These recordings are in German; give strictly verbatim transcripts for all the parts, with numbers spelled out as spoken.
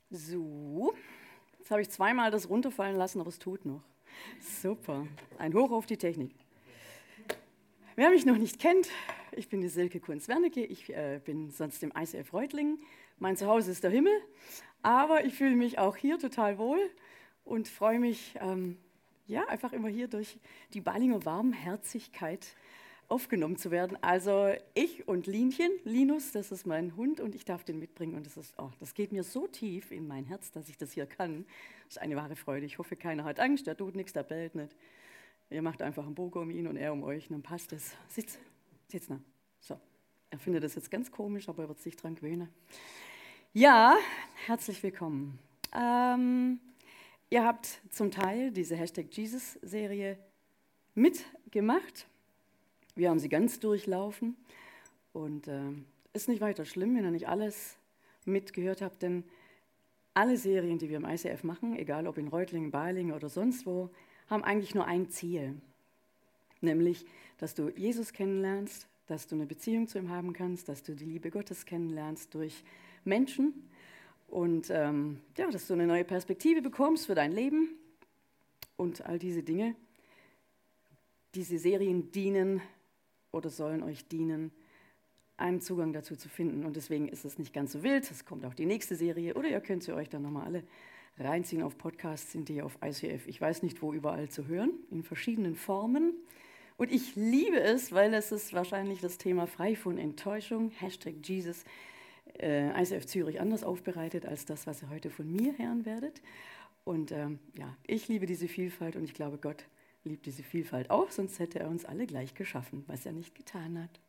So, jetzt habe ich zweimal das runterfallen lassen, aber es tut noch. Super, ein Hoch auf die Technik. Wer mich noch nicht kennt, ich bin die Silke Kunz-Wernicke, ich äh, bin sonst im I C F Reutlingen. Mein Zuhause ist der Himmel, aber ich fühle mich auch hier total wohl und freue mich, ähm, ja, einfach immer hier durch die Balinger Warmherzigkeit aufgenommen zu werden. Also ich und Linchen, Linus, das ist mein Hund und ich darf den mitbringen und das ist, oh, das geht mir so tief in mein Herz, dass ich das hier kann. Das ist eine wahre Freude. Ich hoffe, keiner hat Angst, der tut nichts, der bellt nicht. Ihr macht einfach einen Bogen um ihn und er um euch und dann passt es. Sitz, sitz nah. So, er findet das jetzt ganz komisch, aber er wird sich dran gewöhnen. Ja, herzlich willkommen. Ähm, ihr habt zum Teil diese Hashtag Jesus-Serie mitgemacht. Wir haben sie ganz durchlaufen und äh, ist nicht weiter schlimm, wenn ihr nicht alles mitgehört habt, denn alle Serien, die wir im I C F machen, egal ob in Reutlingen, Balingen oder sonst wo, haben eigentlich nur ein Ziel, nämlich, dass du Jesus kennenlernst, dass du eine Beziehung zu ihm haben kannst, dass du die Liebe Gottes kennenlernst durch Menschen und ähm, ja, dass du eine neue Perspektive bekommst für dein Leben und all diese Dinge. Diese Serien dienen oder sollen euch dienen, einen Zugang dazu zu finden. Und deswegen ist es nicht ganz so wild. Es kommt auch die nächste Serie. Oder ihr könnt sie euch dann nochmal alle reinziehen. Auf Podcasts sind die auf I C F, ich weiß nicht wo, überall zu hören, in verschiedenen Formen. Und ich liebe es, weil es ist wahrscheinlich das Thema frei von Enttäuschung, Hashtag Jesus, äh, I C F Zürich anders aufbereitet als das, was ihr heute von mir hören werdet. Und ähm, ja, ich liebe diese Vielfalt und ich glaube, Gott liebt diese Vielfalt auch, sonst hätte er uns alle gleich geschaffen, was er nicht getan hat.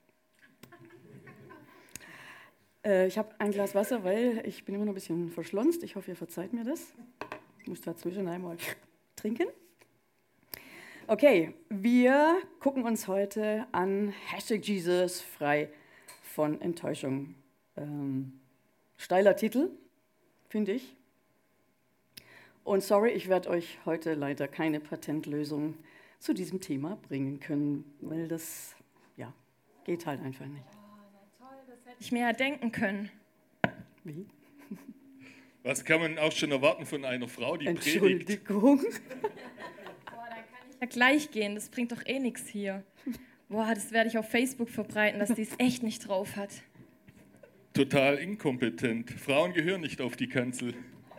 äh, ich habe ein Glas Wasser, weil ich bin immer noch ein bisschen verschlonzt. Ich hoffe, ihr verzeiht mir das. Ich muss dazwischen einmal trinken. Okay, wir gucken uns heute an Hashtag Jesus frei von Enttäuschung. Ähm, steiler Titel, finde ich. Und sorry, ich werde euch heute leider keine Patentlösung zu diesem Thema bringen können, weil das, ja, geht halt einfach nicht. Oh, na toll, das hätte ich mir ja denken können. Wie? Was kann man auch schon erwarten von einer Frau, die predigt? Entschuldigung. Boah, dann kann ich ja gleich gehen, das bringt doch eh nichts hier. Boah, das werde ich auf Facebook verbreiten, dass die es echt nicht drauf hat. Total inkompetent. Frauen gehören nicht auf die Kanzel.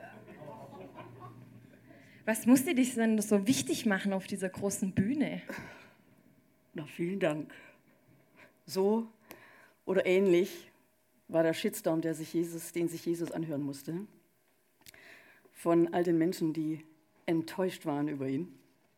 Was muss die dich denn so wichtig machen auf dieser großen Bühne? Na, vielen Dank. So oder ähnlich war der Shitstorm, der sich Jesus, den sich Jesus anhören musste, von all den Menschen, die enttäuscht waren über ihn,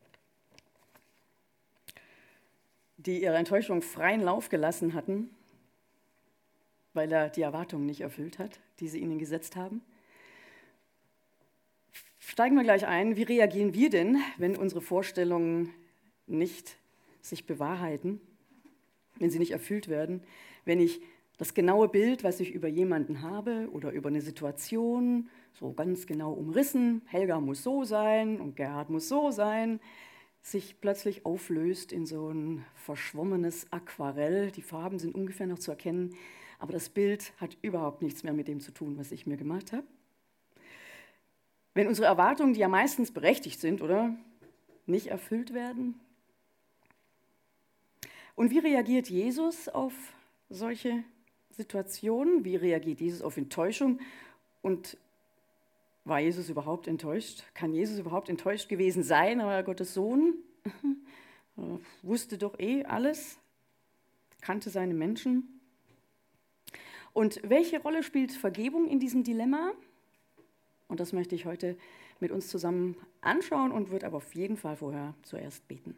die ihre Enttäuschung freien Lauf gelassen hatten, weil er die Erwartungen nicht erfüllt hat, die sie ihnen gesetzt haben. Steigen wir gleich ein. Wie reagieren wir denn, wenn unsere Vorstellungen nicht sich bewahrheiten, wenn sie nicht erfüllt werden, wenn ich das genaue Bild, was ich über jemanden habe oder über eine Situation, so ganz genau umrissen, Helga muss so sein und Gerhard muss so sein, sich plötzlich auflöst in so ein verschwommenes Aquarell. Die Farben sind ungefähr noch zu erkennen, aber das Bild hat überhaupt nichts mehr mit dem zu tun, was ich mir gemacht habe. Wenn unsere Erwartungen, die ja meistens berechtigt sind, oder, nicht erfüllt werden. Und wie reagiert Jesus auf solche Situationen? Wie reagiert Jesus auf Enttäuschung? Und war Jesus überhaupt enttäuscht? Kann Jesus überhaupt enttäuscht gewesen sein? Aber Gottes Sohn wusste doch eh alles, kannte seine Menschen. Und welche Rolle spielt Vergebung in diesem Dilemma? Und das möchte ich heute mit uns zusammen anschauen und würde aber auf jeden Fall vorher zuerst beten.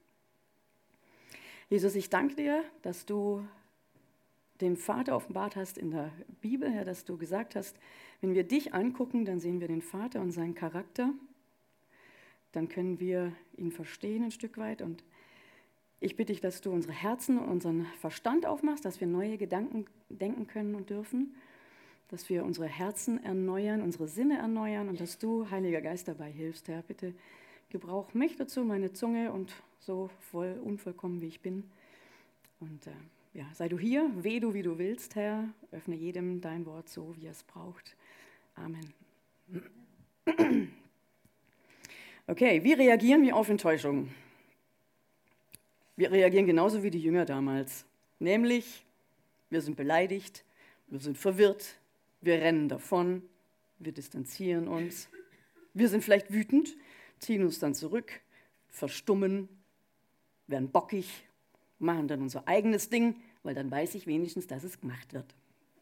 Jesus, ich danke dir, dass du den Vater offenbart hast in der Bibel, Herr, dass du gesagt hast, wenn wir dich angucken, dann sehen wir den Vater und seinen Charakter. Dann können wir ihn verstehen ein Stück weit. Und ich bitte dich, dass du unsere Herzen und unseren Verstand aufmachst, dass wir neue Gedanken denken können und dürfen, dass wir unsere Herzen erneuern, unsere Sinne erneuern und dass du, Heiliger Geist, dabei hilfst, Herr. Bitte gebrauch mich dazu, meine Zunge und so voll unvollkommen, wie ich bin. Und äh, ja, sei du hier, weh du, wie du willst, Herr. Öffne jedem dein Wort so, wie er es braucht. Amen. Okay, wie reagieren wir auf Enttäuschung? Wir reagieren genauso wie die Jünger damals. Nämlich, wir sind beleidigt, wir sind verwirrt, wir rennen davon, wir distanzieren uns, wir sind vielleicht wütend, ziehen uns dann zurück, verstummen, werden bockig, machen dann unser eigenes Ding, weil dann weiß ich wenigstens, dass es gemacht wird.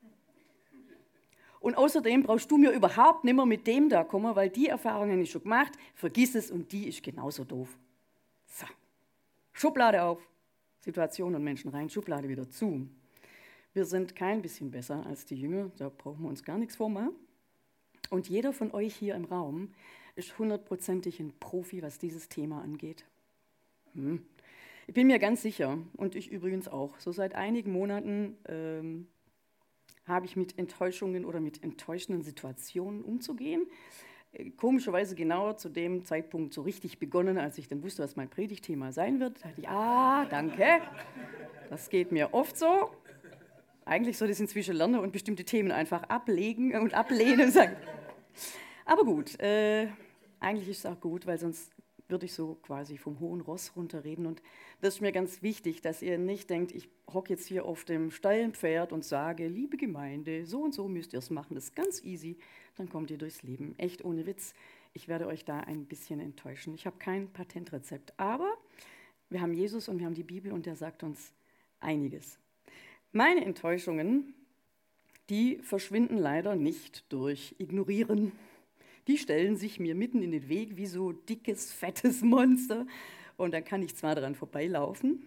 Und außerdem brauchst du mir überhaupt nicht mehr mit dem da kommen, weil die Erfahrung habe ich schon gemacht, vergiss es und die ist genauso doof. So, Schublade auf, Situation und Menschen rein, Schublade wieder zu. Wir sind kein bisschen besser als die Jünger, da brauchen wir uns gar nichts vormachen. Und jeder von euch hier im Raum ist hundertprozentig ein Profi, was dieses Thema angeht. Hm. Ich bin mir ganz sicher, und ich übrigens auch, so seit einigen Monaten ähm, habe ich mit Enttäuschungen oder mit enttäuschenden Situationen umzugehen. Äh, komischerweise genau zu dem Zeitpunkt so richtig begonnen, als ich dann wusste, was mein Predigtthema sein wird. Da dachte ich, ah, danke, das geht mir oft so. Eigentlich soll ich es inzwischen lernen und bestimmte Themen einfach ablegen und ablehnen und sagen. Aber gut, äh, eigentlich ist es auch gut, weil sonst würde ich so quasi vom hohen Ross runterreden. Und das ist mir ganz wichtig, dass ihr nicht denkt, ich hocke jetzt hier auf dem steilen Pferd und sage, liebe Gemeinde, so und so müsst ihr es machen, das ist ganz easy, dann kommt ihr durchs Leben. Echt ohne Witz, ich werde euch da ein bisschen enttäuschen. Ich habe kein Patentrezept, aber wir haben Jesus und wir haben die Bibel und der sagt uns einiges. Meine Enttäuschungen, die verschwinden leider nicht durch Ignorieren. Die stellen sich mir mitten in den Weg wie so dickes, fettes Monster. Und dann kann ich zwar daran vorbeilaufen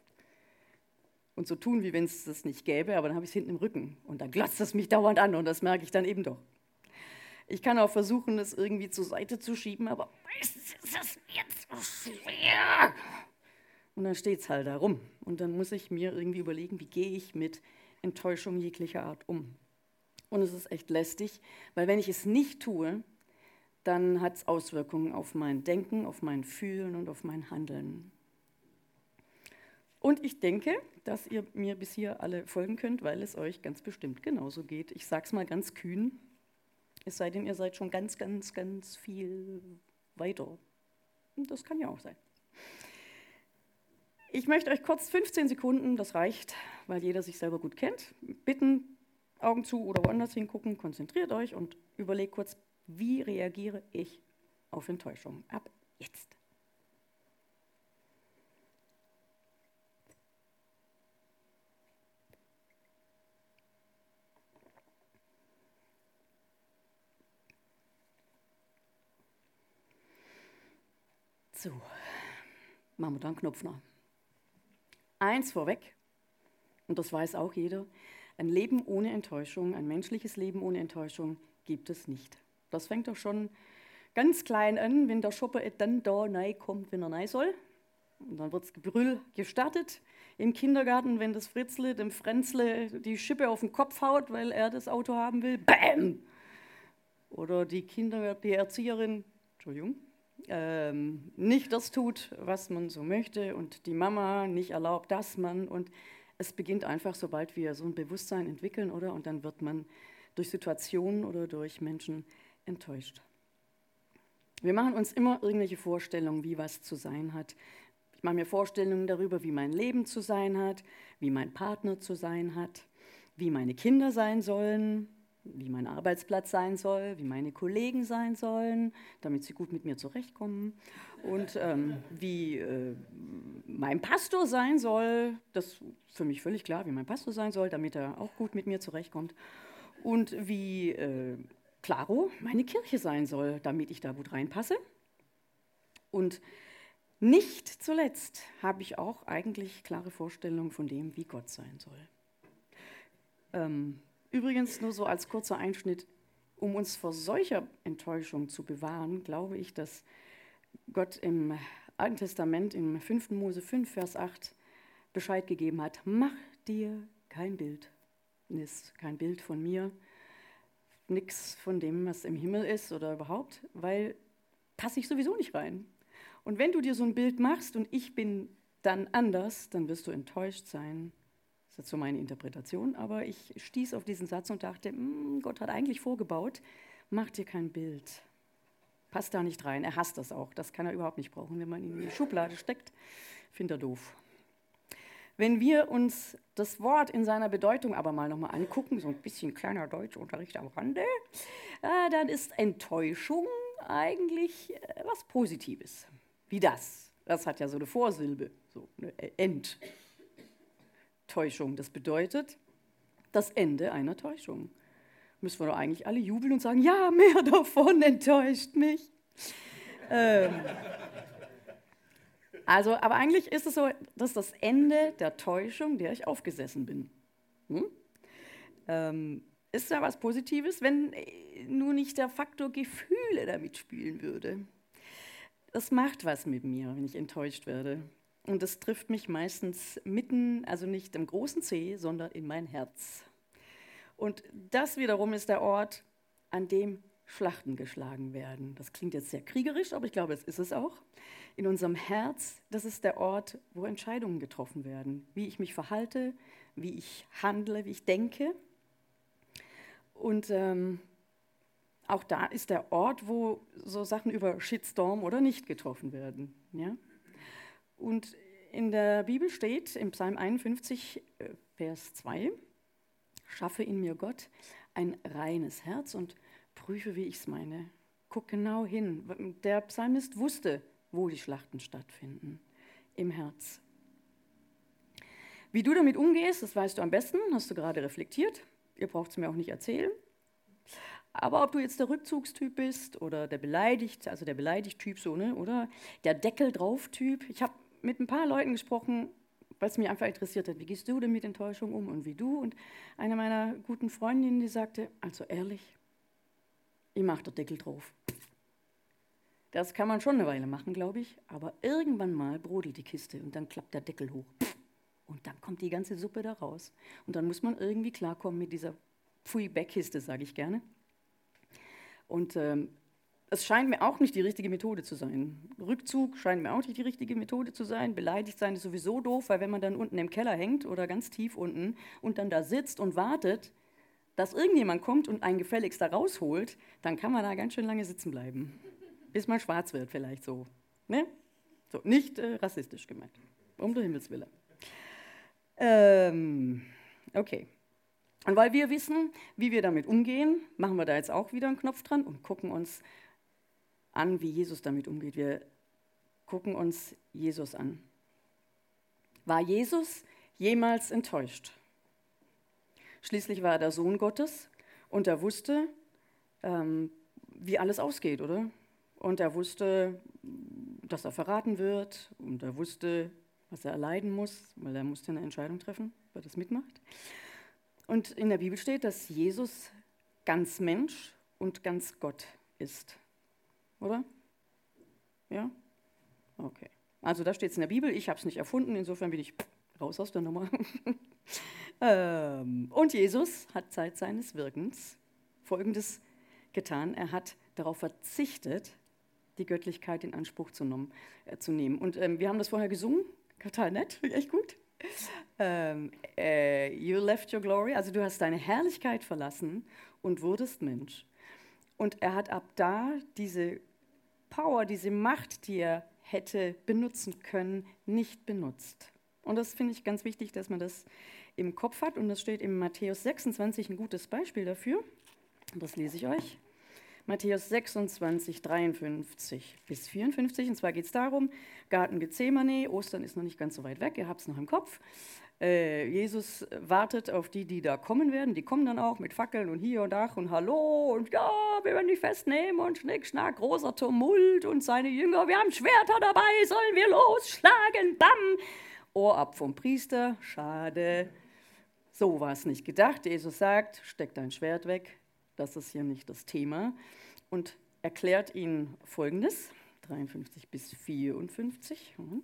und so tun, wie wenn es das nicht gäbe, aber dann habe ich es hinten im Rücken. Und dann glotzt es mich dauernd an und das merke ich dann eben doch. Ich kann auch versuchen, es irgendwie zur Seite zu schieben, aber meistens ist es mir zu schwer. Und dann steht es halt da rum. Und dann muss ich mir irgendwie überlegen, wie gehe ich mit Enttäuschung jeglicher Art um. Und es ist echt lästig, weil wenn ich es nicht tue, dann hat es Auswirkungen auf mein Denken, auf mein Fühlen und auf mein Handeln. Und ich denke, dass ihr mir bis hier alle folgen könnt, weil es euch ganz bestimmt genauso geht. Ich sage es mal ganz kühn, es sei denn, ihr seid schon ganz, ganz, ganz viel weiter. Und das kann ja auch sein. Ich möchte euch kurz fünfzehn Sekunden, das reicht, weil jeder sich selber gut kennt, bitten, Augen zu oder woanders hingucken, konzentriert euch und überlegt kurz, wie reagiere ich auf Enttäuschung? Ab jetzt. So, machen wir da einen Knopf noch. Eins vorweg, und das weiß auch jeder, ein Leben ohne Enttäuschung, ein menschliches Leben ohne Enttäuschung gibt es nicht. Das fängt doch schon ganz klein an, wenn der Schopper dann da rein kommt, wenn er rein soll. Und dann wird das Gebrüll gestartet im Kindergarten, wenn das Fritzle dem Frenzle die Schippe auf den Kopf haut, weil er das Auto haben will. Bäm! Oder die Kinder, die Erzieherin, Entschuldigung, ähm, nicht das tut, was man so möchte und die Mama nicht erlaubt, dass man. Und es beginnt einfach, sobald wir so ein Bewusstsein entwickeln, oder? Und dann wird man durch Situationen oder durch Menschen enttäuscht. Wir machen uns immer irgendwelche Vorstellungen, wie was zu sein hat. Ich mache mir Vorstellungen darüber, wie mein Leben zu sein hat, wie mein Partner zu sein hat, wie meine Kinder sein sollen, wie mein Arbeitsplatz sein soll, wie meine Kollegen sein sollen, damit sie gut mit mir zurechtkommen und ähm, wie äh, mein Pastor sein soll, das ist für mich völlig klar, wie mein Pastor sein soll, damit er auch gut mit mir zurechtkommt und wie äh, klaro meine Kirche sein soll, damit ich da gut reinpasse. Und nicht zuletzt habe ich auch eigentlich klare Vorstellungen von dem, wie Gott sein soll. Ähm, übrigens nur so als kurzer Einschnitt, um uns vor solcher Enttäuschung zu bewahren, glaube ich, dass Gott im Alten Testament, im fünften Mose fünf, Vers acht, Bescheid gegeben hat, mach dir kein Bild, ist kein Bild von mir, nichts von dem, was im Himmel ist oder überhaupt, weil passe ich sowieso nicht rein. Und wenn du dir so ein Bild machst und ich bin dann anders, dann wirst du enttäuscht sein. Das ist jetzt so meine Interpretation, aber ich stieß auf diesen Satz und dachte, Gott hat eigentlich vorgebaut, mach dir kein Bild. passt da nicht rein. Er hasst das auch. Das kann er überhaupt nicht brauchen, wenn man ihn in die Schublade steckt. Findet er doof. Wenn wir uns das Wort in seiner Bedeutung aber mal nochmal angucken, so ein bisschen kleiner Deutschunterricht am Rande, äh, dann ist Enttäuschung eigentlich äh, was Positives. Wie das? Das hat ja so eine Vorsilbe, so eine Enttäuschung. Das bedeutet das Ende einer Täuschung. Müssen wir doch eigentlich alle jubeln und sagen, ja, mehr davon enttäuscht mich. ähm. Also, aber eigentlich ist es so, dass das Ende der Täuschung, der ich aufgesessen bin. Hm? Ähm, ist da was Positives, wenn nur nicht der Faktor Gefühle damit spielen würde? Das macht was mit mir, wenn ich enttäuscht werde. Und das trifft mich meistens mitten, also nicht im großen C, sondern in mein Herz. Und das wiederum ist der Ort, an dem Schlachten geschlagen werden. Das klingt jetzt sehr kriegerisch, aber ich glaube, es ist es auch. In unserem Herz, das ist der Ort, wo Entscheidungen getroffen werden. Wie ich mich verhalte, wie ich handle, wie ich denke. Und ähm, auch da ist der Ort, wo so Sachen über Shitstorm oder nicht getroffen werden. Ja? Und in der Bibel steht, im Psalm einundfünfzig, Vers zwei, schaffe in mir Gott ein reines Herz und prüfe, wie ich es meine. Guck genau hin. Der Psalmist wusste, wo die Schlachten stattfinden. Im Herz. Wie du damit umgehst, das weißt du am besten, hast du gerade reflektiert. Ihr braucht es mir auch nicht erzählen. Aber ob du jetzt der Rückzugstyp bist oder der beleidigt, also der Beleidigt-Typ so, ne, oder der Deckel-drauf-Typ. Ich habe mit ein paar Leuten gesprochen, weil es mich einfach interessiert hat, wie gehst du denn mit Enttäuschung um und wie du? Und eine meiner guten Freundinnen, die sagte, also ehrlich, ich mache den Deckel drauf. Das kann man schon eine Weile machen, glaube ich, aber irgendwann mal brodelt die Kiste und dann klappt der Deckel hoch. Und dann kommt die ganze Suppe da raus. Und dann muss man irgendwie klarkommen mit dieser Pfui-Bäckkiste, sage ich gerne. Und ähm, es scheint mir auch nicht die richtige Methode zu sein. Rückzug scheint mir auch nicht die richtige Methode zu sein. Beleidigt sein ist sowieso doof, weil wenn man dann unten im Keller hängt oder ganz tief unten und dann da sitzt und wartet, dass irgendjemand kommt und einen gefälligst da rausholt, dann kann man da ganz schön lange sitzen bleiben. Bis man schwarz wird vielleicht so. Ne? So, nicht äh, rassistisch gemeint. Um den Himmels Willen. Ähm, okay. Und weil wir wissen, wie wir damit umgehen, machen wir da jetzt auch wieder einen Knopf dran und gucken uns an, wie Jesus damit umgeht. Wir gucken uns Jesus an. War Jesus jemals enttäuscht? Schließlich war er der Sohn Gottes und er wusste, ähm, wie alles ausgeht, oder? Und er wusste, dass er verraten wird und er wusste, was er erleiden muss, weil er musste eine Entscheidung treffen, ob er das mitmacht. Und in der Bibel steht, dass Jesus ganz Mensch und ganz Gott ist. Oder? Ja? Okay. Also da steht es in der Bibel, ich habe es nicht erfunden, insofern bin ich raus aus der Nummer. ähm, und Jesus hat Zeit seines Wirkens Folgendes getan. Er hat darauf verzichtet, die Göttlichkeit in Anspruch zu, nom, äh, zu nehmen. Und ähm, wir haben das vorher gesungen, total nett, echt gut. Ähm, äh, you left your glory, also du hast deine Herrlichkeit verlassen und wurdest Mensch. Und er hat ab da diese Power, diese Macht, die er hätte benutzen können, nicht benutzt. Und das finde ich ganz wichtig, dass man das im Kopf hat. Und das steht in Matthäus sechsundzwanzig ein gutes Beispiel dafür. Und das lese ich euch. Matthäus sechsundzwanzig, dreiundfünfzig bis vierundfünfzig. Und zwar geht es darum, Garten Gethsemane, Ostern ist noch nicht ganz so weit weg, ihr habt es noch im Kopf. Äh, Jesus wartet auf die, die da kommen werden. Die kommen dann auch mit Fackeln und hier und ach und hallo und ja, wir werden dich festnehmen und schnick, schnack, großer Tumult und seine Jünger, wir haben Schwerter dabei, sollen wir losschlagen, bam! Ohr ab vom Priester, schade. So war es nicht gedacht. Jesus sagt, steck dein Schwert weg, das ist hier nicht das Thema. Und erklärt ihnen Folgendes, dreiundfünfzig bis vierundfünfzig. Und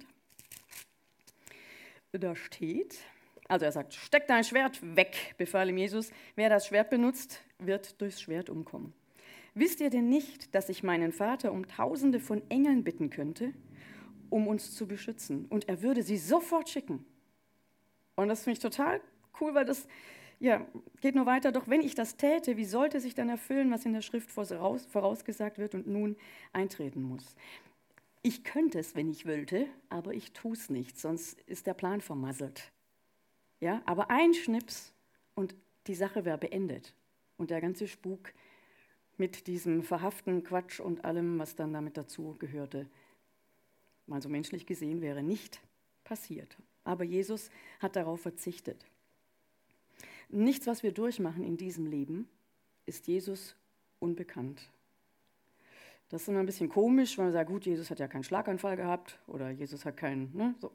da steht, also er sagt, steck dein Schwert weg, befahl ihm Jesus. Wer das Schwert benutzt, wird durchs Schwert umkommen. Wisst ihr denn nicht, dass ich meinen Vater um Tausende von Engeln bitten könnte, um uns zu beschützen? Und er würde sie sofort schicken. Und das finde ich total cool, weil das ja, geht nur weiter. Doch wenn ich das täte, wie sollte sich dann erfüllen, was in der Schrift voraus, vorausgesagt wird und nun eintreten muss? Ich könnte es, wenn ich wollte, aber ich tue es nicht, sonst ist der Plan vermasselt. Ja, aber ein Schnips und die Sache wäre beendet. Und der ganze Spuk mit diesem verhaften Quatsch und allem, was dann damit dazu gehörte, mal so menschlich gesehen, wäre nicht passiert. Aber Jesus hat darauf verzichtet. Nichts, was wir durchmachen in diesem Leben, ist Jesus unbekannt. Das ist immer ein bisschen komisch, weil man sagt, gut, Jesus hat ja keinen Schlaganfall gehabt oder Jesus hat keinen, ne, so.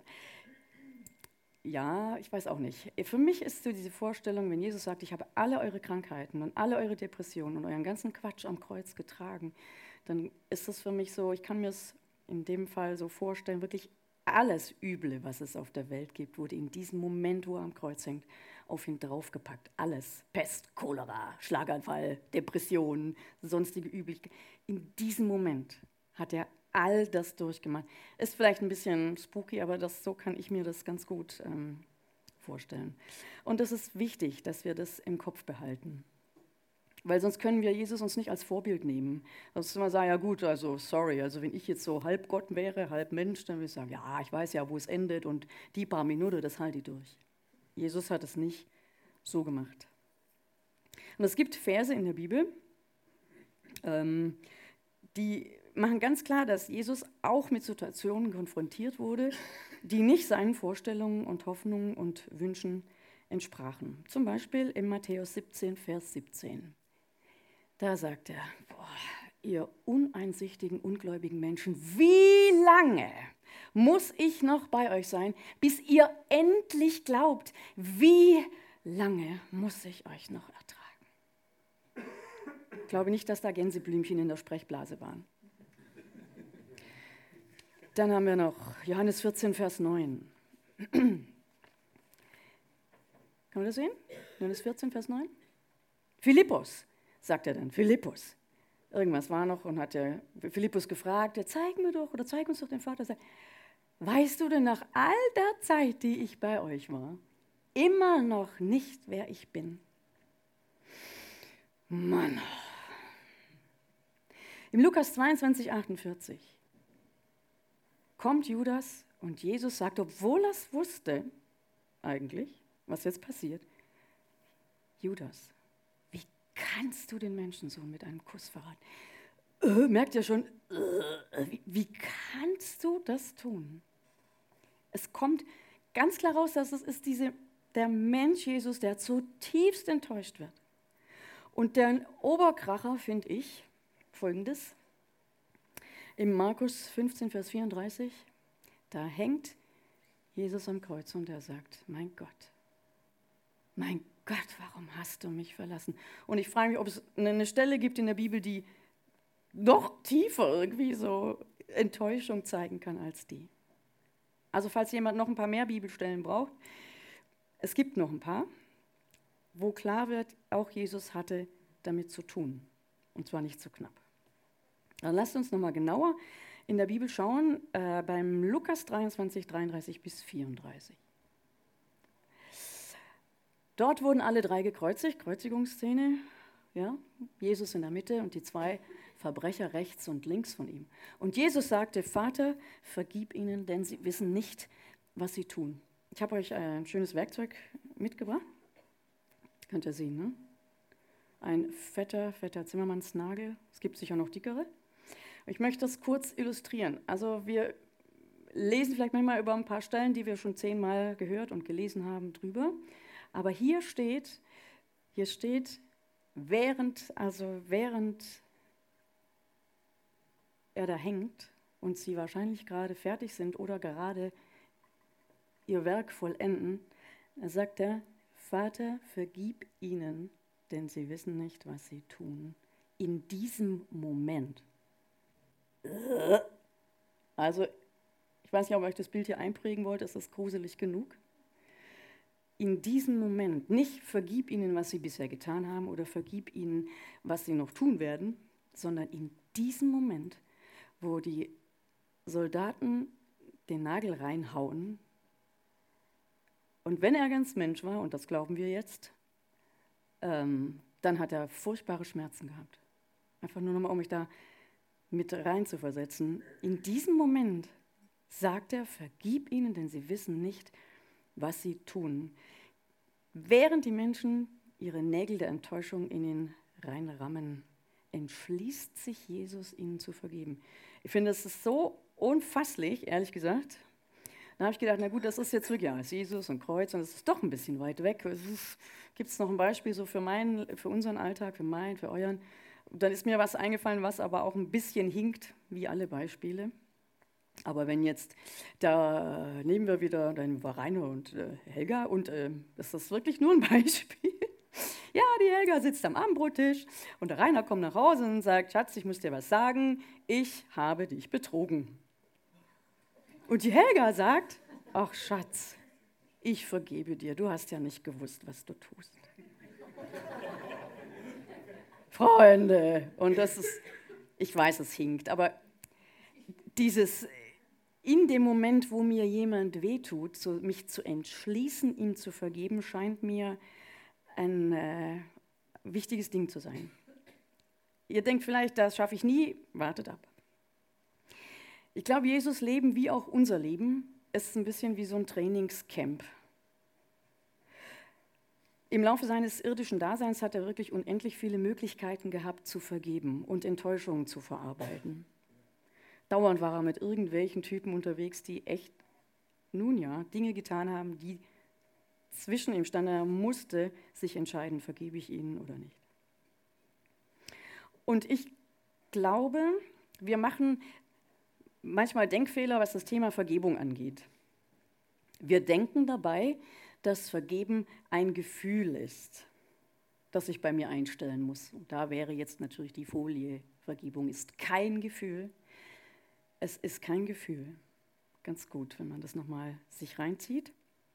Ja, ich weiß auch nicht. Für mich ist so diese Vorstellung, wenn Jesus sagt, ich habe alle eure Krankheiten und alle eure Depressionen und euren ganzen Quatsch am Kreuz getragen, dann ist das für mich so, ich kann mir es in dem Fall so vorstellen, wirklich alles Üble, was es auf der Welt gibt, wurde in diesem Moment, wo er am Kreuz hängt, auf ihn draufgepackt. Alles. Pest, Cholera, Schlaganfall, Depressionen, sonstige Übelkeit. In diesem Moment hat er all das durchgemacht. Ist vielleicht ein bisschen spooky, aber das, so kann ich mir das ganz gut ähm, vorstellen. Und das ist wichtig, dass wir das im Kopf behalten. Weil sonst können wir Jesus uns nicht als Vorbild nehmen. Sonst immer sagen, ja gut, also sorry, also wenn ich jetzt so halb Gott wäre, halb Mensch, dann würde ich sagen, ja, ich weiß ja, wo es endet und die paar Minuten, das halte ich durch. Jesus hat es nicht so gemacht. Und es gibt Verse in der Bibel, ähm, die machen ganz klar, dass Jesus auch mit Situationen konfrontiert wurde, die nicht seinen Vorstellungen und Hoffnungen und Wünschen entsprachen. Zum Beispiel in Matthäus siebzehn, Vers siebzehn. Da sagt er, boah, ihr uneinsichtigen, ungläubigen Menschen, wie lange muss ich noch bei euch sein, bis ihr endlich glaubt? Wie lange muss ich euch noch ertragen? Ich glaube nicht, dass da Gänseblümchen in der Sprechblase waren. Dann haben wir noch Johannes vierzehn, Vers neun. Kann man das sehen? Johannes vierzehn, Vers neun. Philippus, sagt er dann, Philippus. Irgendwas war noch und hat der Philippus gefragt, ja, zeig mir doch oder zeig uns doch den Vater. Sagt, weißt du denn nach all der Zeit, die ich bei euch war, immer noch nicht, wer ich bin? Mann. Im Lukas zweiundzwanzig, achtundvierzig kommt Judas und Jesus sagt, obwohl er es wusste, eigentlich, was jetzt passiert, Judas, wie kannst du den Menschensohn mit einem Kuss verraten? Äh, merkt ihr schon, äh, wie, wie kannst du das tun? Es kommt ganz klar raus, dass es ist diese, der Mensch Jesus, der zutiefst enttäuscht wird. Und der Oberkracher, finde ich, folgendes. Im Markus fünfzehn, Vers vierunddreißig, da hängt Jesus am Kreuz und er sagt, mein Gott, mein Gott, warum hast du mich verlassen? Und ich frage mich, ob es eine Stelle gibt in der Bibel, die noch tiefer irgendwie so Enttäuschung zeigen kann als die. Also falls jemand noch ein paar mehr Bibelstellen braucht, es gibt noch ein paar, wo klar wird, auch Jesus hatte damit zu tun. Und zwar nicht zu knapp. Dann lasst uns nochmal genauer in der Bibel schauen, äh, beim Lukas dreiundzwanzig, dreiunddreißig bis vierunddreißig. Dort wurden alle drei gekreuzigt, Kreuzigungsszene, ja, Jesus in der Mitte und die zwei Verbrecher rechts und links von ihm. Und Jesus sagte, Vater, vergib ihnen, denn sie wissen nicht, was sie tun. Ich habe euch ein schönes Werkzeug mitgebracht. Könnt ihr sehen, ne? Ein fetter, fetter Zimmermannsnagel. Es gibt sicher noch dickere. Ich möchte das kurz illustrieren. Also wir lesen vielleicht manchmal über ein paar Stellen, die wir schon zehnmal gehört und gelesen haben, drüber. Aber hier steht, hier steht, während, also während er da hängt und sie wahrscheinlich gerade fertig sind oder gerade ihr Werk vollenden, da sagt er, Vater, vergib ihnen, denn sie wissen nicht, was sie tun. In diesem Moment. Also, ich weiß nicht, ob ihr euch das Bild hier einprägen wollt, ist das gruselig genug? In diesem Moment, nicht vergib ihnen, was sie bisher getan haben oder vergib ihnen, was sie noch tun werden, sondern in diesem Moment, wo die Soldaten den Nagel reinhauen und wenn er ganz Mensch war, und das glauben wir jetzt, ähm, dann hat er furchtbare Schmerzen gehabt. Einfach nur nochmal, um mich da mit rein zu versetzen. In diesem Moment sagt er, vergib ihnen, denn sie wissen nicht, was sie tun. Während die Menschen ihre Nägel der Enttäuschung in ihn reinrammen, entschließt sich Jesus, ihnen zu vergeben. Ich finde, das ist so unfasslich, ehrlich gesagt. Dann habe ich gedacht, na gut, das ist jetzt wirklich, ja, ist Jesus und Kreuz und es ist doch ein bisschen weit weg. Gibt es noch ein Beispiel so für, meinen, für unseren Alltag, für meinen, für euren? Dann ist mir was eingefallen, was aber auch ein bisschen hinkt, wie alle Beispiele. Aber wenn jetzt, da nehmen wir wieder, dann nehmen wir Rainer und äh, Helga und äh, das ist wirklich nur ein Beispiel. Ja, die Helga sitzt am Abendbrottisch und der Rainer kommt nach Hause und sagt, Schatz, ich muss dir was sagen, ich habe dich betrogen. Und die Helga sagt, ach Schatz, ich vergebe dir, du hast ja nicht gewusst, was du tust. Freunde, und das ist, ich weiß, es hinkt, aber dieses, in dem Moment, wo mir jemand wehtut, so mich zu entschließen, ihm zu vergeben, scheint mir ein äh, wichtiges Ding zu sein. Ihr denkt vielleicht, das schaffe ich nie, wartet ab. Ich glaube, Jesus Leben wie auch unser Leben ist ein bisschen wie so ein Trainingscamp. Im Laufe seines irdischen Daseins hat er wirklich unendlich viele Möglichkeiten gehabt, zu vergeben und Enttäuschungen zu verarbeiten. Dauernd war er mit irgendwelchen Typen unterwegs, die echt, nun ja, Dinge getan haben, die zwischen ihm standen. Er musste sich entscheiden, vergebe ich ihnen oder nicht. Und ich glaube, wir machen manchmal Denkfehler, was das Thema Vergebung angeht. Wir denken dabei, dass Vergeben ein Gefühl ist, das ich bei mir einstellen muss. Und da wäre jetzt natürlich die Folie, Vergebung ist kein Gefühl. Es ist kein Gefühl. Ganz gut, wenn man das nochmal sich reinzieht.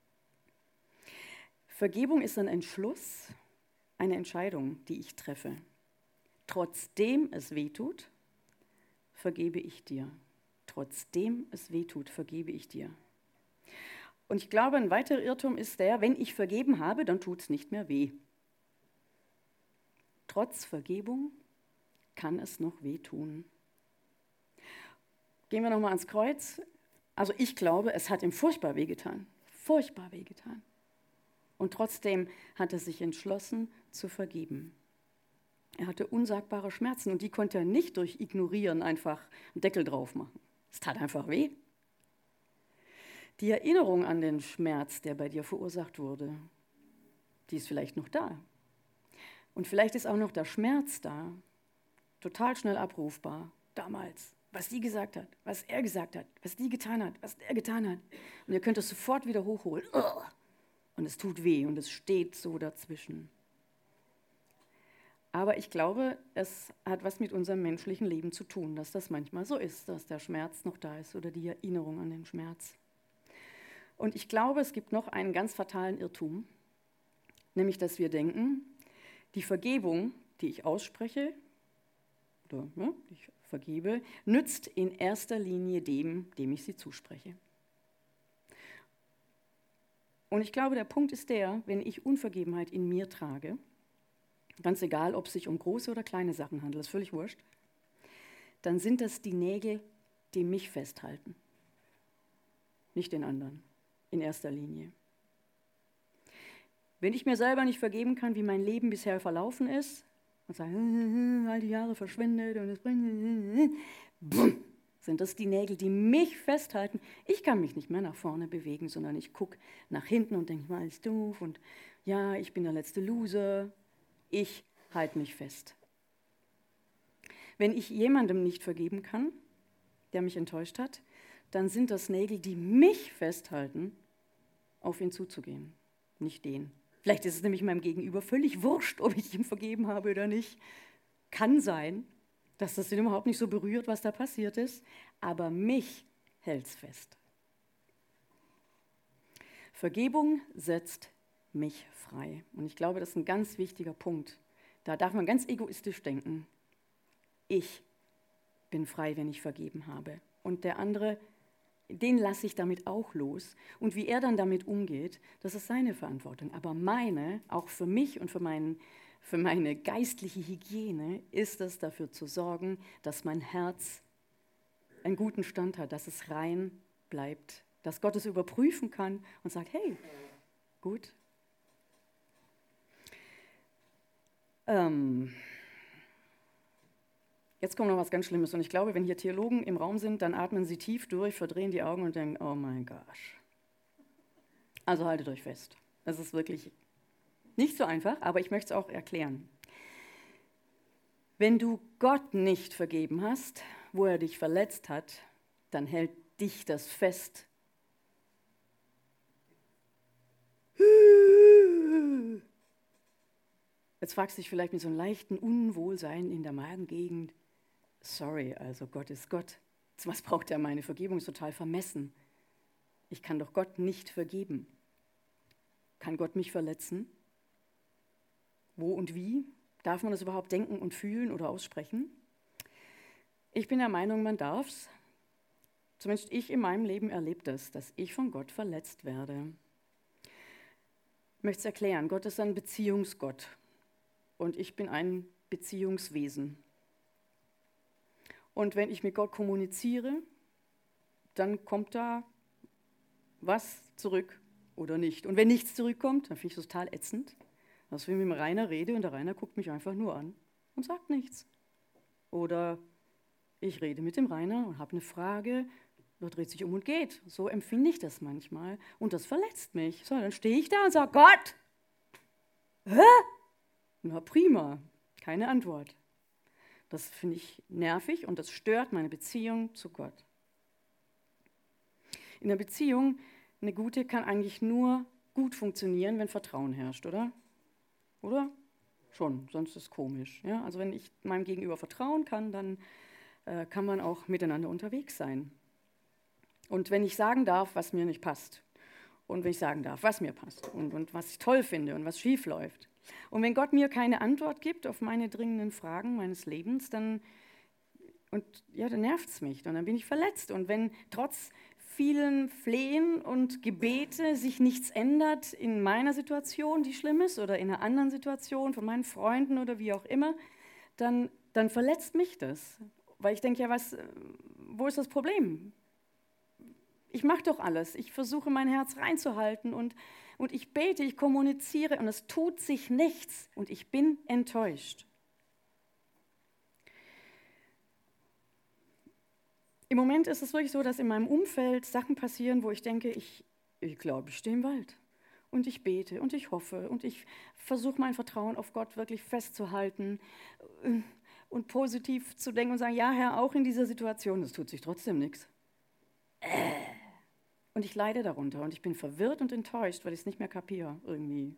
Vergebung ist ein Entschluss, eine Entscheidung, die ich treffe. Trotzdem es wehtut, vergebe ich dir. Trotzdem es wehtut, vergebe ich dir. Und ich glaube, ein weiterer Irrtum ist der, wenn ich vergeben habe, dann tut es nicht mehr weh. Trotz Vergebung kann es noch wehtun. Gehen wir nochmal ans Kreuz. Also ich glaube, es hat ihm furchtbar wehgetan. Furchtbar wehgetan. Und trotzdem hat er sich entschlossen, zu vergeben. Er hatte unsagbare Schmerzen und die konnte er nicht durch Ignorieren einfach einen Deckel drauf machen. Es tat einfach weh. Die Erinnerung an den Schmerz, der bei dir verursacht wurde, die ist vielleicht noch da. Und vielleicht ist auch noch der Schmerz da, total schnell abrufbar, damals. Was die gesagt hat, was er gesagt hat, was die getan hat, was er getan hat. Und ihr könnt es sofort wieder hochholen. Und es tut weh und es steht so dazwischen. Aber ich glaube, es hat was mit unserem menschlichen Leben zu tun, dass das manchmal so ist, dass der Schmerz noch da ist oder die Erinnerung an den Schmerz. Und ich glaube, es gibt noch einen ganz fatalen Irrtum, nämlich, dass wir denken, die Vergebung, die ich ausspreche, oder ja, die ich vergebe, nützt in erster Linie dem, dem ich sie zuspreche. Und ich glaube, der Punkt ist der, wenn ich Unvergebenheit in mir trage, ganz egal, ob es sich um große oder kleine Sachen handelt, ist völlig wurscht, dann sind das die Nägel, die mich festhalten, nicht den anderen, in erster Linie. Wenn ich mir selber nicht vergeben kann, wie mein Leben bisher verlaufen ist, und sage, all die Jahre verschwendet und es bringt, sind das die Nägel, die mich festhalten. Ich kann mich nicht mehr nach vorne bewegen, sondern ich gucke nach hinten und denke, alles doof und ja, ich bin der letzte Loser. Ich halte mich fest. Wenn ich jemandem nicht vergeben kann, der mich enttäuscht hat, dann sind das Nägel, die mich festhalten, auf ihn zuzugehen, nicht den. Vielleicht ist es nämlich meinem Gegenüber völlig wurscht, ob ich ihm vergeben habe oder nicht. Kann sein, dass das ihn überhaupt nicht so berührt, was da passiert ist, aber mich hält es fest. Vergebung setzt mich frei. Und ich glaube, das ist ein ganz wichtiger Punkt. Da darf man ganz egoistisch denken. Ich bin frei, wenn ich vergeben habe. Und der andere den lasse ich damit auch los. Und wie er dann damit umgeht, das ist seine Verantwortung. Aber meine, auch für mich und für, mein, für meine geistliche Hygiene, ist es, dafür zu sorgen, dass mein Herz einen guten Stand hat, dass es rein bleibt, dass Gott es überprüfen kann und sagt, hey, gut. Ähm, jetzt kommt noch was ganz Schlimmes und ich glaube, wenn hier Theologen im Raum sind, dann atmen sie tief durch, verdrehen die Augen und denken, oh mein Gott. Also haltet euch fest. Das ist wirklich nicht so einfach, aber ich möchte es auch erklären. Wenn du Gott nicht vergeben hast, wo er dich verletzt hat, dann hält dich das fest. Jetzt fragst du dich vielleicht mit so einem leichten Unwohlsein in der Magengegend, sorry, also Gott ist Gott. Was braucht er meine Vergebung? Ist total vermessen. Ich kann doch Gott nicht vergeben. Kann Gott mich verletzen? Wo und wie? Darf man das überhaupt denken und fühlen oder aussprechen? Ich bin der Meinung, man darf es. Zumindest ich in meinem Leben erlebe das, dass ich von Gott verletzt werde. Ich möchte es erklären. Gott ist ein Beziehungsgott und ich bin ein Beziehungswesen. Und wenn ich mit Gott kommuniziere, dann kommt da was zurück oder nicht. Und wenn nichts zurückkommt, dann finde ich das total ätzend. Dass ich mit dem Rainer rede und der Rainer guckt mich einfach nur an und sagt nichts. Oder ich rede mit dem Rainer und habe eine Frage, der dreht sich um und geht. So empfinde ich das manchmal und das verletzt mich. So, dann stehe ich da und sage, Gott! Hä? Na prima, keine Antwort. Das finde ich nervig und das stört meine Beziehung zu Gott. In der Beziehung, eine gute kann eigentlich nur gut funktionieren, wenn Vertrauen herrscht, oder? Oder? Schon, sonst ist es komisch. Ja? Also wenn ich meinem Gegenüber vertrauen kann, dann äh, kann man auch miteinander unterwegs sein. Und wenn ich sagen darf, was mir nicht passt, und wenn ich sagen darf, was mir passt und, und was ich toll finde und was schief läuft. Und wenn Gott mir keine Antwort gibt auf meine dringenden Fragen meines Lebens, dann, und, ja, dann nervt es mich und dann bin ich verletzt. Und wenn trotz vielen Flehen und Gebete sich nichts ändert in meiner Situation, die schlimm ist, oder in einer anderen Situation von meinen Freunden oder wie auch immer, dann, dann verletzt mich das. Weil ich denke, ja, was, wo ist das Problem? Ich mache doch alles. Ich versuche, mein Herz reinzuhalten und, und ich bete, ich kommuniziere und es tut sich nichts und ich bin enttäuscht. Im Moment ist es wirklich so, dass in meinem Umfeld Sachen passieren, wo ich denke, ich, ich glaube, ich stehe im Wald. Und ich bete und ich hoffe und ich versuche, mein Vertrauen auf Gott wirklich festzuhalten und positiv zu denken und sagen, ja, Herr, auch in dieser Situation, es tut sich trotzdem nichts. Und ich leide darunter und ich bin verwirrt und enttäuscht, weil ich es nicht mehr kapiere irgendwie.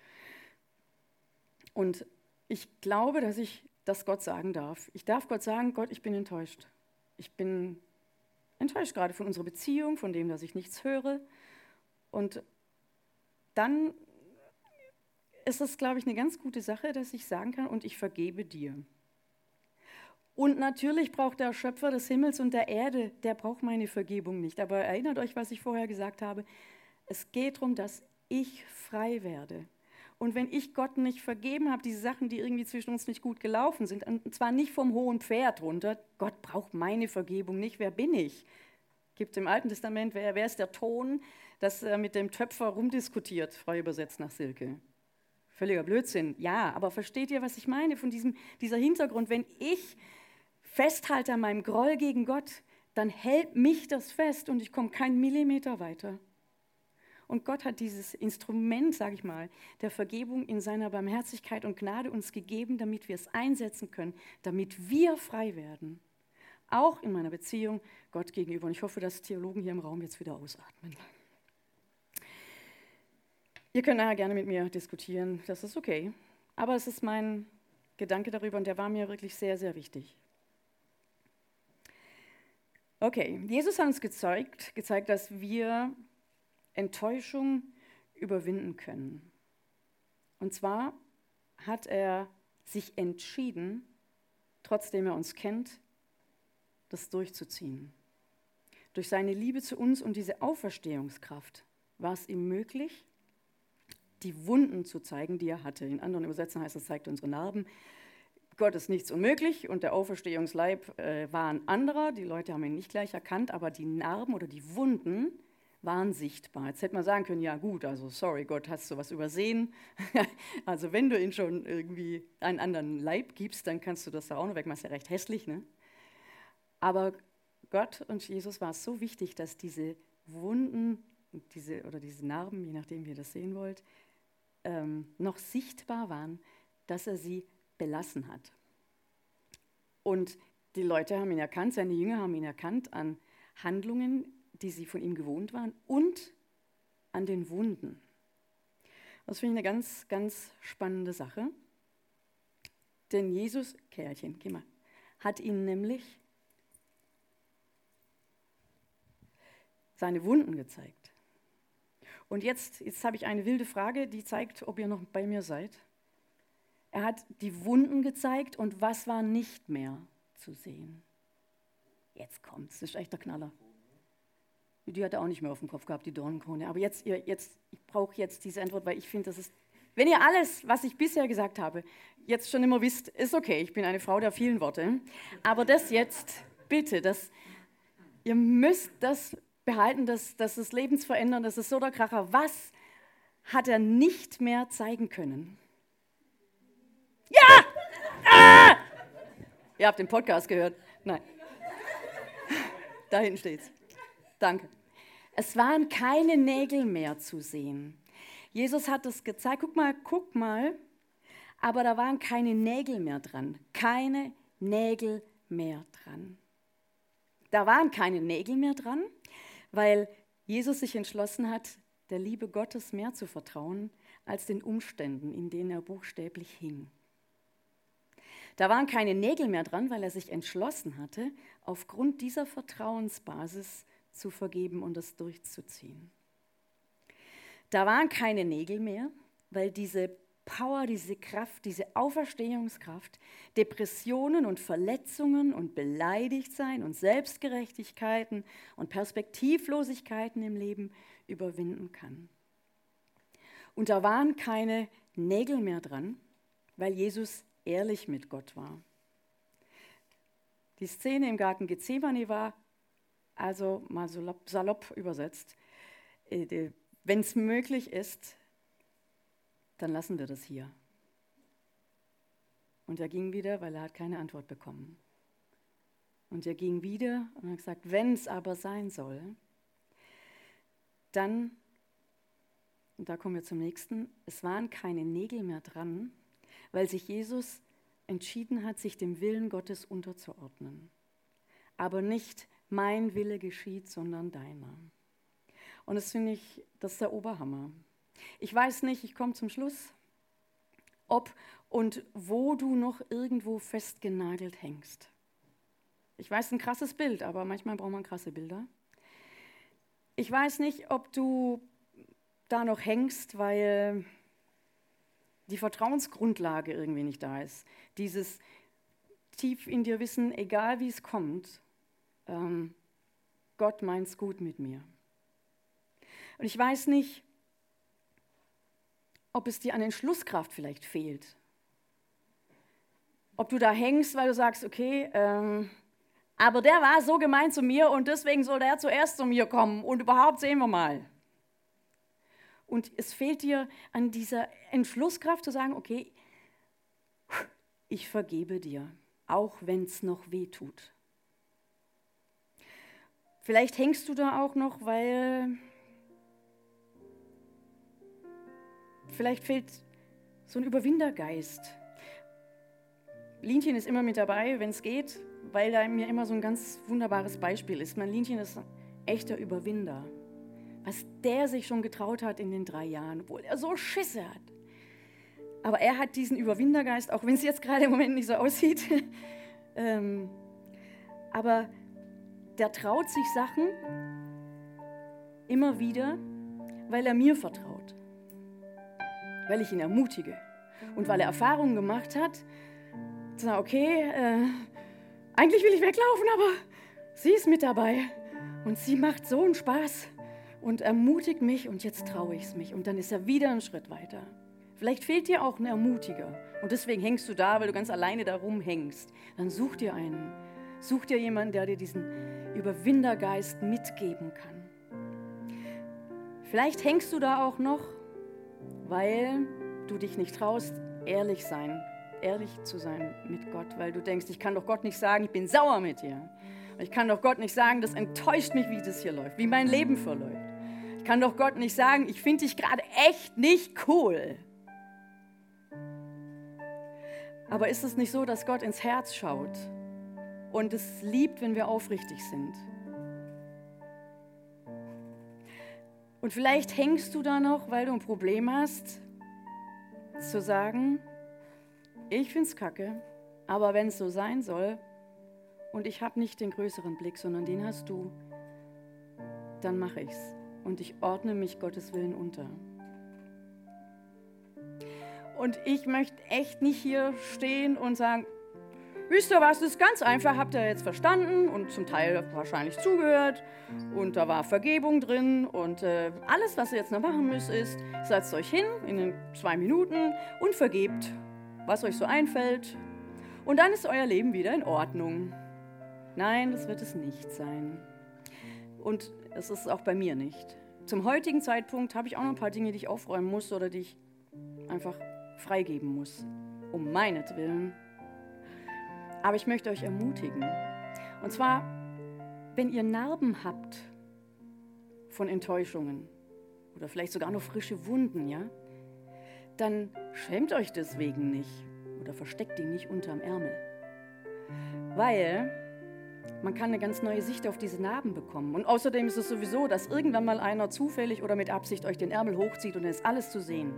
Und ich glaube, dass ich das Gott sagen darf. Ich darf Gott sagen, Gott, ich bin enttäuscht. Ich bin enttäuscht gerade von unserer Beziehung, von dem, dass ich nichts höre. Und dann ist es, glaube ich, eine ganz gute Sache, dass ich sagen kann, und ich vergebe dir. Und natürlich braucht der Schöpfer des Himmels und der Erde, der braucht meine Vergebung nicht. Aber erinnert euch, was ich vorher gesagt habe. Es geht darum, dass ich frei werde. Und wenn ich Gott nicht vergeben habe, diese Sachen, die irgendwie zwischen uns nicht gut gelaufen sind, und zwar nicht vom hohen Pferd runter, Gott braucht meine Vergebung nicht, wer bin ich? Gibt es im Alten Testament, wer, wer ist der Ton, das äh, mit dem Töpfer rumdiskutiert, frei übersetzt nach Silke. Völliger Blödsinn, ja, aber versteht ihr, was ich meine von diesem, dieser Hintergrund? Wenn ich festhalte an meinem Groll gegen Gott, dann hält mich das fest und ich komme keinen Millimeter weiter. Und Gott hat dieses Instrument, sage ich mal, der Vergebung in seiner Barmherzigkeit und Gnade uns gegeben, damit wir es einsetzen können, damit wir frei werden. Auch in meiner Beziehung Gott gegenüber. Und ich hoffe, dass Theologen hier im Raum jetzt wieder ausatmen. Ihr könnt nachher gerne mit mir diskutieren, das ist okay. Aber es ist mein Gedanke darüber und der war mir wirklich sehr, sehr wichtig. Okay, Jesus hat uns gezeigt, gezeigt, dass wir Enttäuschung überwinden können. Und zwar hat er sich entschieden, trotzdem er uns kennt, das durchzuziehen. Durch seine Liebe zu uns und diese Auferstehungskraft war es ihm möglich, die Wunden zu zeigen, die er hatte. In anderen Übersetzungen heißt es, zeigt unsere Narben. Gott ist nichts unmöglich und der Auferstehungsleib äh, war ein anderer. Die Leute haben ihn nicht gleich erkannt, aber die Narben oder die Wunden waren sichtbar. Jetzt hätte man sagen können, ja gut, also sorry Gott, hast du was übersehen? Also wenn du ihn schon irgendwie einen anderen Leib gibst, dann kannst du das da auch noch wegmachen. Ist ja recht hässlich, ne? Aber Gott und Jesus war es so wichtig, dass diese Wunden diese, oder diese Narben, je nachdem wie ihr das sehen wollt, ähm, noch sichtbar waren, dass er sie belassen hat. Und die Leute haben ihn erkannt, seine Jünger haben ihn erkannt an Handlungen, die sie von ihm gewohnt waren und an den Wunden. Das finde ich eine ganz, ganz spannende Sache. Denn Jesus, Kerlchen, geh mal, hat ihnen nämlich seine Wunden gezeigt. Und jetzt, jetzt habe ich eine wilde Frage, die zeigt, ob ihr noch bei mir seid. Er hat die Wunden gezeigt und was war nicht mehr zu sehen? Jetzt kommt's, das ist echt der Knaller. Die hat er auch nicht mehr auf dem Kopf gehabt, die Dornenkrone. Aber jetzt, ihr, jetzt ich brauche jetzt diese Antwort, weil ich finde, das ist, wenn ihr alles, was ich bisher gesagt habe, jetzt schon immer wisst, ist okay, ich bin eine Frau der vielen Worte. Aber das jetzt, bitte, das, ihr müsst das behalten, das, das ist lebensverändernd, das ist so der Kracher. Was hat er nicht mehr zeigen können? Ja! Ah! Ihr habt den Podcast gehört. Nein. Da hinten steht's. Danke. Es waren keine Nägel mehr zu sehen. Jesus hat es gezeigt. Guck mal, guck mal. Aber da waren keine Nägel mehr dran. Keine Nägel mehr dran. Da waren keine Nägel mehr dran, weil Jesus sich entschlossen hat, der Liebe Gottes mehr zu vertrauen, als den Umständen, in denen er buchstäblich hing. Da waren keine Nägel mehr dran, weil er sich entschlossen hatte, aufgrund dieser Vertrauensbasis zu vergeben und es durchzuziehen. Da waren keine Nägel mehr, weil diese Power, diese Kraft, diese Auferstehungskraft Depressionen und Verletzungen und Beleidigtsein und Selbstgerechtigkeiten und Perspektivlosigkeiten im Leben überwinden kann. Und da waren keine Nägel mehr dran, weil Jesus ehrlich mit Gott war. Die Szene im Garten Gethsemane war, also mal salopp, salopp übersetzt, wenn es möglich ist, dann lassen wir das hier. Und er ging wieder, weil er hat keine Antwort bekommen. Und er ging wieder und hat gesagt, wenn es aber sein soll, dann, und da kommen wir zum nächsten, es waren keine Nägel mehr dran, weil sich Jesus entschieden hat, sich dem Willen Gottes unterzuordnen. Aber nicht mein Wille geschieht, sondern deiner. Und das finde ich, das ist der Oberhammer. Ich weiß nicht, ich komme zum Schluss, ob und wo du noch irgendwo festgenagelt hängst. Ich weiß, ein krasses Bild, aber manchmal braucht man krasse Bilder. Ich weiß nicht, ob du da noch hängst, weil die Vertrauensgrundlage irgendwie nicht da ist. Dieses tief in dir wissen, egal wie es kommt, ähm, Gott meint's gut mit mir. Und ich weiß nicht, ob es dir an Entschlusskraft vielleicht fehlt. Ob du da hängst, weil du sagst, okay, ähm, aber der war so gemein zu mir und deswegen soll der zuerst zu mir kommen und überhaupt sehen wir mal. Und es fehlt dir an dieser Entschlusskraft zu sagen, okay, ich vergebe dir, auch wenn es noch weh tut. Vielleicht hängst du da auch noch, weil vielleicht fehlt so ein Überwindergeist. Linchen ist immer mit dabei, wenn es geht, weil er mir immer so ein ganz wunderbares Beispiel ist. Mein Linchen ist ein echter Überwinder. Was der sich schon getraut hat in den drei Jahren, obwohl er so Schisse hat. Aber er hat diesen Überwindergeist, auch wenn es jetzt gerade im Moment nicht so aussieht. ähm, aber der traut sich Sachen immer wieder, weil er mir vertraut. Weil ich ihn ermutige. Und weil er Erfahrungen gemacht hat, zu sagen, okay, äh, eigentlich will ich weglaufen, aber sie ist mit dabei. Und sie macht so einen Spaß und ermutigt mich und jetzt traue ich es mich. Und dann ist er wieder einen Schritt weiter. Vielleicht fehlt dir auch ein Ermutiger und deswegen hängst du da, weil du ganz alleine da rumhängst. Dann such dir einen. Such dir jemanden, der dir diesen Überwindergeist mitgeben kann. Vielleicht hängst du da auch noch, weil du dich nicht traust, ehrlich sein, ehrlich zu sein mit Gott, weil du denkst, ich kann doch Gott nicht sagen, ich bin sauer mit dir. Ich kann doch Gott nicht sagen, das enttäuscht mich, wie das hier läuft, wie mein Leben verläuft. Ich kann doch Gott nicht sagen, ich finde dich gerade echt nicht cool. Aber ist es nicht so, dass Gott ins Herz schaut und es liebt, wenn wir aufrichtig sind? Und vielleicht hängst du da noch, weil du ein Problem hast, zu sagen, ich find's kacke, aber wenn es so sein soll und ich habe nicht den größeren Blick, sondern den hast du, dann mache ich's und ich ordne mich Gottes Willen unter. Und ich möchte echt nicht hier stehen und sagen, wisst ihr was, das ist ganz einfach, habt ihr jetzt verstanden und zum Teil wahrscheinlich zugehört und da war Vergebung drin und äh, alles, was ihr jetzt noch machen müsst, ist, setzt euch hin in den zwei Minuten und vergebt, was euch so einfällt und dann ist euer Leben wieder in Ordnung. Nein, das wird es nicht sein. Und es ist auch bei mir nicht. Zum heutigen Zeitpunkt habe ich auch noch ein paar Dinge, die ich aufräumen muss oder die ich einfach freigeben muss, um meinetwillen. Aber ich möchte euch ermutigen. Und zwar, wenn ihr Narben habt von Enttäuschungen oder vielleicht sogar noch frische Wunden, ja, dann schämt euch deswegen nicht oder versteckt die nicht unterm Ärmel. Weil man kann eine ganz neue Sicht auf diese Narben bekommen. Und außerdem ist es sowieso, dass irgendwann mal einer zufällig oder mit Absicht euch den Ärmel hochzieht und dann ist alles zu sehen.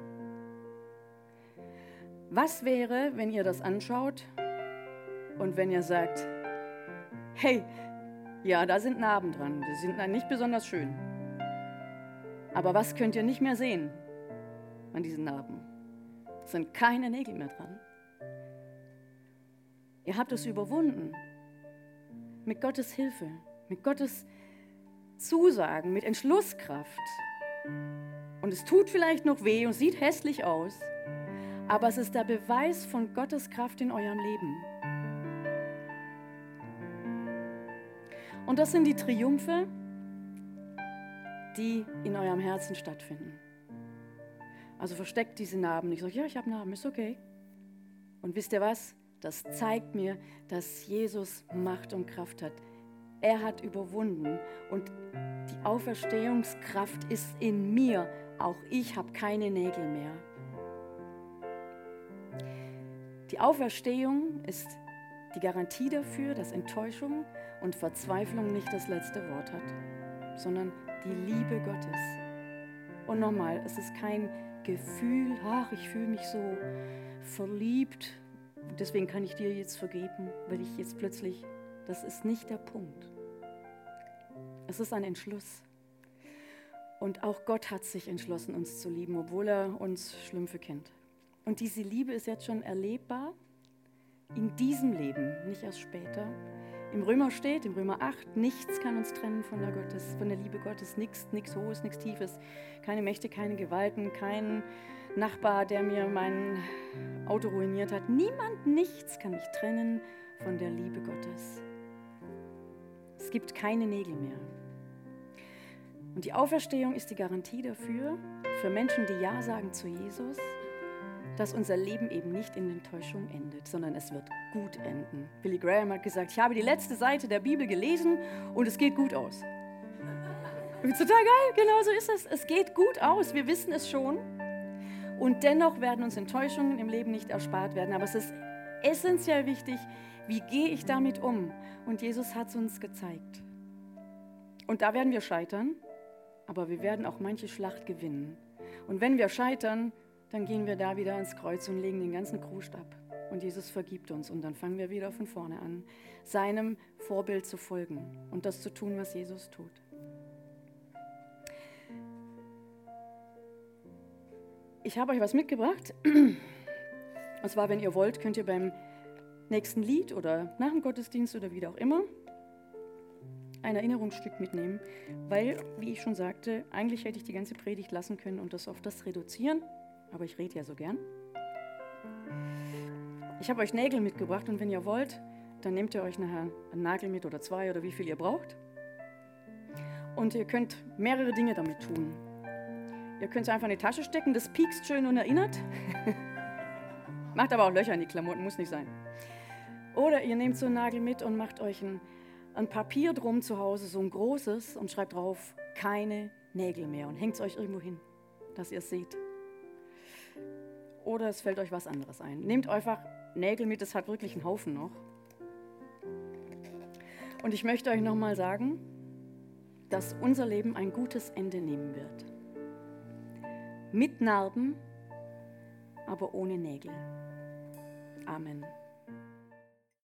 Was wäre, wenn ihr das anschaut und wenn ihr sagt, hey, ja, da sind Narben dran, die sind nicht besonders schön. Aber was könnt ihr nicht mehr sehen an diesen Narben? Es sind keine Nägel mehr dran. Ihr habt es überwunden. Mit Gottes Hilfe, mit Gottes Zusagen, mit Entschlusskraft. Und es tut vielleicht noch weh und sieht hässlich aus, aber es ist der Beweis von Gottes Kraft in eurem Leben. Und das sind die Triumphe, die in eurem Herzen stattfinden. Also versteckt diese Narben nicht. Sagt, ja, ich habe Narben, ist okay. Und wisst ihr was? Das zeigt mir, dass Jesus Macht und Kraft hat. Er hat überwunden und die Auferstehungskraft ist in mir. Auch ich habe keine Nägel mehr. Die Auferstehung ist die Garantie dafür, dass Enttäuschung und Verzweiflung nicht das letzte Wort hat, sondern die Liebe Gottes. Und nochmal, es ist kein Gefühl, ach, ich fühle mich so verliebt, deswegen kann ich dir jetzt vergeben, weil ich jetzt plötzlich, das ist nicht der Punkt. Es ist ein Entschluss. Und auch Gott hat sich entschlossen, uns zu lieben, obwohl er uns Schlümpfe kennt. Und diese Liebe ist jetzt schon erlebbar in diesem Leben, nicht erst später. Im Römer steht, im Römer acht, nichts kann uns trennen von der, Gottes, von der Liebe Gottes, nichts, nichts Hohes, nichts Tiefes, keine Mächte, keine Gewalten, kein Nachbar, der mir mein Auto ruiniert hat. Niemand, nichts kann mich trennen von der Liebe Gottes. Es gibt keine Nägel mehr. Und die Auferstehung ist die Garantie dafür, für Menschen, die Ja sagen zu Jesus, dass unser Leben eben nicht in Enttäuschung endet, sondern es wird gut enden. Billy Graham hat gesagt, ich habe die letzte Seite der Bibel gelesen und es geht gut aus. Total geil, genau so ist es. Es geht gut aus, wir wissen es schon. Und dennoch werden uns Enttäuschungen im Leben nicht erspart werden. Aber es ist essentiell wichtig, wie gehe ich damit um? Und Jesus hat es uns gezeigt. Und da werden wir scheitern, aber wir werden auch manche Schlacht gewinnen. Und wenn wir scheitern, dann gehen wir da wieder ans Kreuz und legen den ganzen Krust ab. Und Jesus vergibt uns und dann fangen wir wieder von vorne an, seinem Vorbild zu folgen und das zu tun, was Jesus tut. Ich habe euch was mitgebracht. Und zwar, wenn ihr wollt, könnt ihr beim nächsten Lied oder nach dem Gottesdienst oder wie auch immer ein Erinnerungsstück mitnehmen, weil, wie ich schon sagte, eigentlich hätte ich die ganze Predigt lassen können und das auf das reduzieren, aber ich rede ja so gern. Ich habe euch Nägel mitgebracht und wenn ihr wollt, dann nehmt ihr euch nachher einen Nagel mit oder zwei oder wie viel ihr braucht. Und ihr könnt mehrere Dinge damit tun. Ihr könnt es einfach in die Tasche stecken, das piekst schön und erinnert. Macht aber auch Löcher in die Klamotten, muss nicht sein. Oder ihr nehmt so einen Nagel mit und macht euch ein, ein Papier drum zu Hause, so ein großes, und schreibt drauf, keine Nägel mehr und hängt es euch irgendwo hin, dass ihr es seht. Oder es fällt euch was anderes ein. Nehmt einfach Nägel mit, es hat wirklich einen Haufen noch. Und ich möchte euch nochmal sagen, dass unser Leben ein gutes Ende nehmen wird. Mit Narben, aber ohne Nägel. Amen.